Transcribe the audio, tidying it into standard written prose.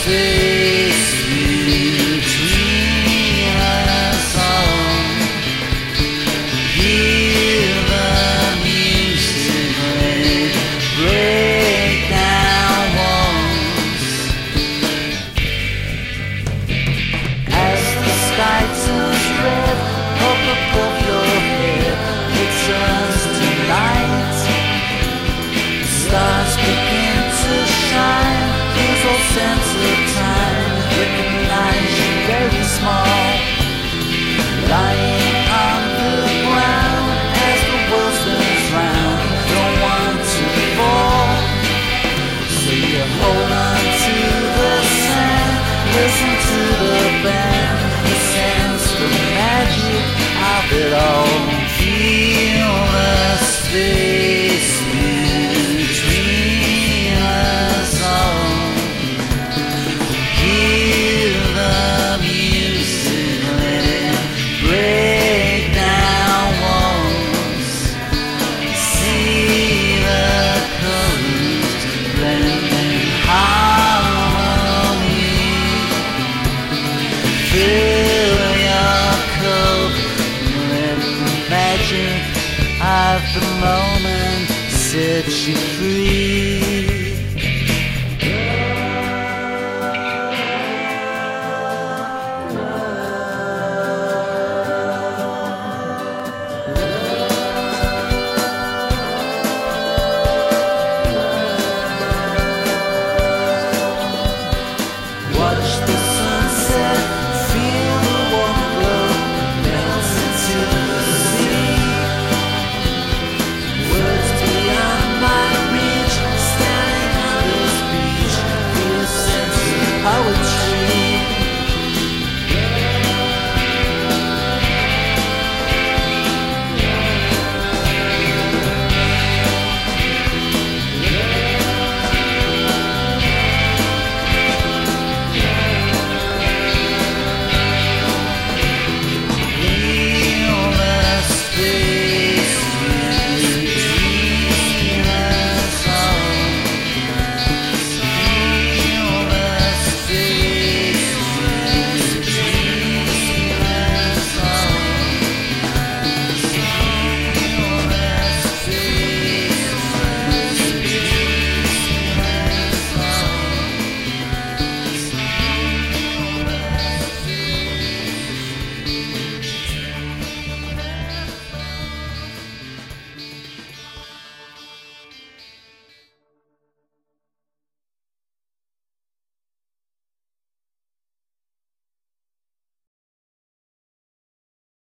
space between us all. Hear the music, let it break down walls. As the sky turns red up above your head, it turns to night. Stars begin to shine. There's all sense of time. Recognize you very small, lying on the ground as the world spins round. Don't want to fall, so you hold on to the sand. Listen to the band, the sense, the magic of it all. Feel the space between us all. Hear the music, let it break down walls. See the colors blend in harmony. Fill your cup, let the magic of the moment set you free.